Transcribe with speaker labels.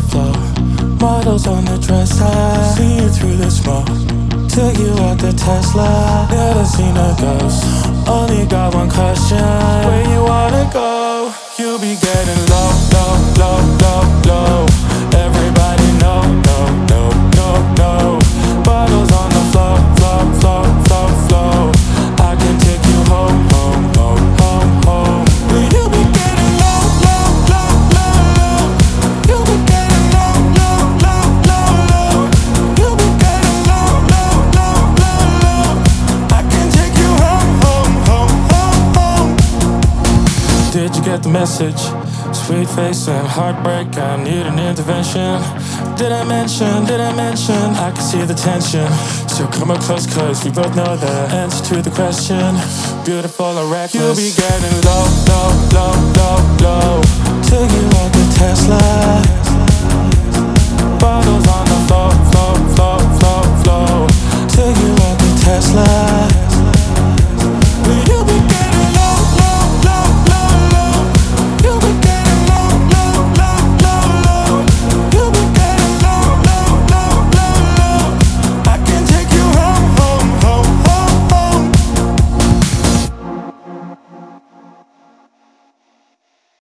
Speaker 1: floor. Models on the dresser, see you through the smoke. Took you out the Tesla, never seen a ghost. Only got one question, where you wanna go? You be getting low, low, low, low, low. Everybody know, no, no, no, no. Bottles on the floor, floor, floor, floor, floor. I can take you home, home, home, home, home. You be getting low, low, low, low, low. You be getting low, low, low, low, low. You be getting low, low, low, low, low. I can take you home, home, home, home, home. Did you get the message? Sweet face and heartbreak, I need an intervention. Did I mention, I can see the tension. So come up close cause we both know the answer to the question. Beautiful or reckless, you be getting low, low, low, low, low.